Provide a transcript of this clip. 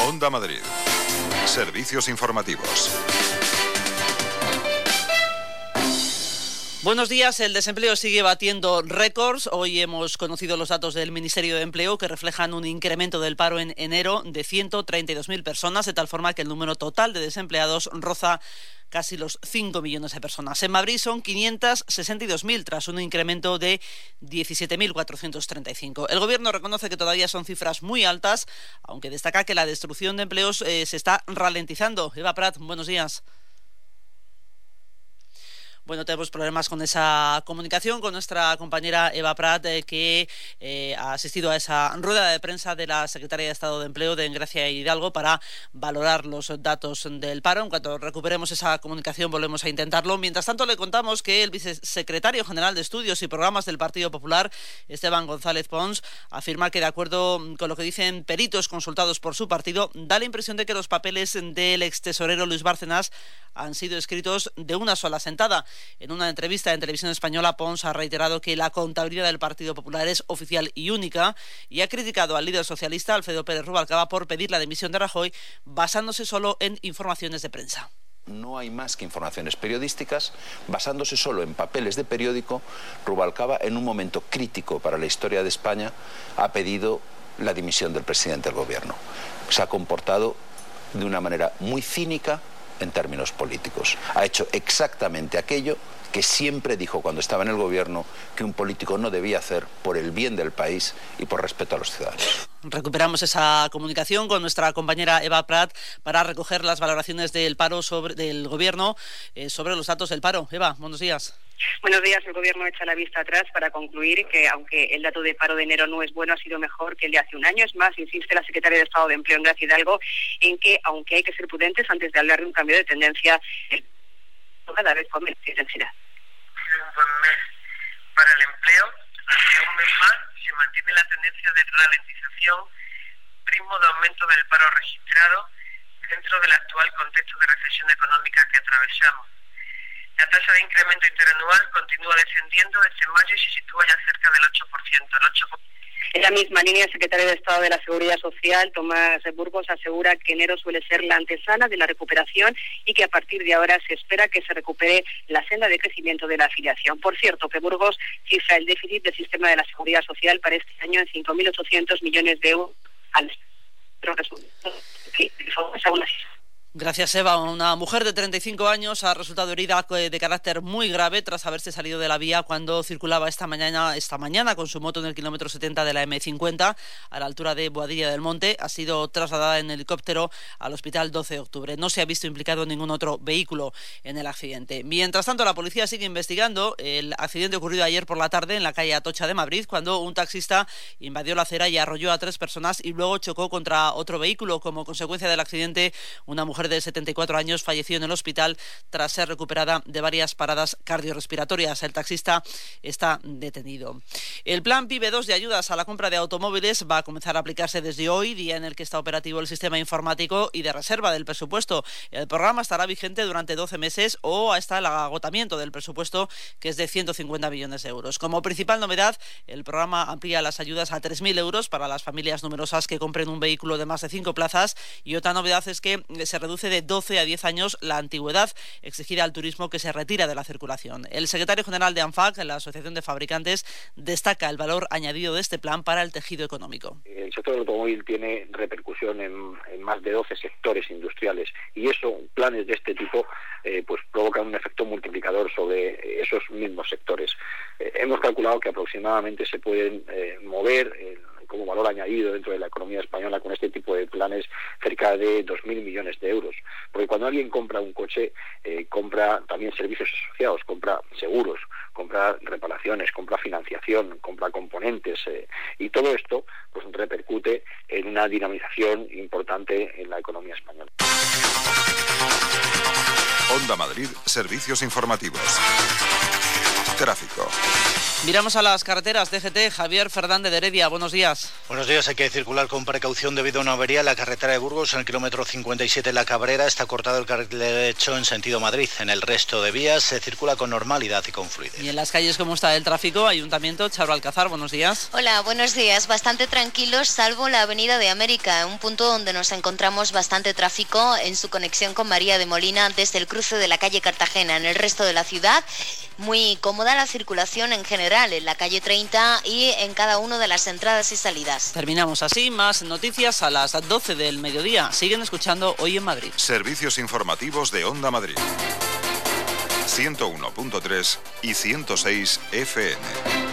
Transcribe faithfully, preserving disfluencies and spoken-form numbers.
Onda Madrid. Servicios informativos. Buenos días. El desempleo sigue batiendo récords. Hoy hemos conocido los datos del Ministerio de Empleo que reflejan un incremento del paro en enero de ciento treinta y dos mil personas, de tal forma que el número total de desempleados roza casi los cinco millones de personas. En Madrid son quinientos sesenta y dos mil, tras un incremento de diecisiete mil cuatrocientos treinta y cinco. El Gobierno reconoce que todavía son cifras muy altas, aunque destaca que la destrucción de empleos eh, se está ralentizando. Eva Prat, buenos días. Bueno, tenemos problemas con esa comunicación con nuestra compañera Eva Prat, eh, que eh, ha asistido a esa rueda de prensa de la Secretaria de Estado de Empleo de Engracia Hidalgo para valorar los datos del paro. En cuanto recuperemos esa comunicación volvemos a intentarlo. Mientras tanto, le contamos que el vicesecretario general de Estudios y Programas del Partido Popular, Esteban González Pons, afirma que, de acuerdo con lo que dicen peritos consultados por su partido, da la impresión de que los papeles del extesorero Luis Bárcenas han sido escritos de una sola sentada. En una entrevista en Televisión Española, Pons ha reiterado que la contabilidad del Partido Popular es oficial y única y ha criticado al líder socialista, Alfredo Pérez Rubalcaba, por pedir la dimisión de Rajoy basándose solo en informaciones de prensa. No hay más que informaciones periodísticas. Basándose solo en papeles de periódico, Rubalcaba, en un momento crítico para la historia de España, ha pedido la dimisión del presidente del Gobierno. Se ha comportado de una manera muy cínica en términos políticos. Ha hecho exactamente aquello que siempre dijo cuando estaba en el Gobierno que un político no debía hacer por el bien del país y por respeto a los ciudadanos. Recuperamos esa comunicación con nuestra compañera Eva Prat para recoger las valoraciones del paro sobre, del Gobierno eh, sobre los datos del paro. Eva, buenos días. Buenos días. El Gobierno echa la vista atrás para concluir que, aunque el dato de paro de enero no es bueno, ha sido mejor que el de hace un año. Es más, insiste la Secretaria de Estado de Empleo, Engracia Hidalgo, en que, aunque hay que ser prudentes antes de hablar de un cambio de tendencia, el cada vez con menos intensidad. Ha sido un buen mes para el empleo. Hace un mes más se mantiene la tendencia de ralentización, ritmo de aumento del paro registrado dentro del actual contexto de recesión económica que atravesamos. La tasa de incremento interanual continúa descendiendo desde mayo y se sitúa ya cerca del ocho por ciento. El ocho por ciento. En la misma línea, el secretario de Estado de la Seguridad Social, Tomás Burgos, asegura que enero suele ser la antesala de la recuperación y que a partir de ahora se espera que se recupere la senda de crecimiento de la afiliación. Por cierto, que Burgos cifra el déficit del sistema de la Seguridad Social para este año en cinco mil ochocientos millones de euros al mes. Gracias, Eva. Una mujer de treinta y cinco años ha resultado herida de carácter muy grave tras haberse salido de la vía cuando circulaba esta mañana esta mañana con su moto en el kilómetro setenta de la eme cincuenta a la altura de Boadilla del Monte. Ha sido trasladada en helicóptero al hospital doce de octubre. No se ha visto implicado ningún otro vehículo en el accidente. Mientras tanto, la policía sigue investigando el accidente ocurrido ayer por la tarde en la calle Atocha de Madrid, cuando un taxista invadió la acera y arrolló a tres personas y luego chocó contra otro vehículo. Como consecuencia del accidente, una mujer de setenta y cuatro años falleció en el hospital tras ser recuperada de varias paradas cardiorrespiratorias. El taxista está detenido. El plan PIBE dos de ayudas a la compra de automóviles va a comenzar a aplicarse desde hoy, día en el que está operativo el sistema informático y de reserva del presupuesto. El programa estará vigente durante doce meses o hasta el agotamiento del presupuesto, que es de ciento cincuenta millones de euros. Como principal novedad, el programa amplía las ayudas a tres mil euros para las familias numerosas que compren un vehículo de más de cinco plazas, y otra novedad es que se reduce de doce a diez años la antigüedad exigida al turismo que se retira de la circulación. El secretario general de ANFAC, la Asociación de Fabricantes, destaca el valor añadido de este plan para el tejido económico. El sector del automóvil tiene repercusión en, en más de doce sectores industriales, y eso, planes de este tipo, eh, pues provocan un efecto multiplicador sobre esos mismos sectores. Eh, hemos calculado que aproximadamente se pueden eh, mover eh, como valor añadido dentro de la economía española con este tipo de planes cerca de dos mil millones de euros. Porque cuando alguien compra un coche, eh, compra también servicios asociados, compra seguros, compra reparaciones, compra financiación, compra componentes, eh, y todo esto pues repercute en una dinamización importante en la economía española. Onda Madrid, servicios informativos. Tráfico. Miramos a las carreteras. D G T, Javier Fernández de Heredia, buenos días. Buenos días, hay que circular con precaución debido a una avería en la carretera de Burgos, en el kilómetro cincuenta y siete en La Cabrera. Está cortado el carril derecho en sentido Madrid. En el resto de vías se circula con normalidad y con fluidez. ¿Y en las calles cómo está el tráfico? Ayuntamiento, Charo Alcázar, buenos días. Hola, buenos días. Bastante tranquilos, salvo la Avenida de América, un punto donde nos encontramos bastante tráfico en su conexión con María de Molina desde el cruce de la calle Cartagena. En el resto de la ciudad, muy cómoda la circulación en general en la calle treinta y en cada una de las entradas y salidas. Terminamos así, más noticias a las doce del mediodía. Siguen escuchando Hoy en Madrid. Servicios informativos de Onda Madrid. ciento uno punto tres y ciento seis F M.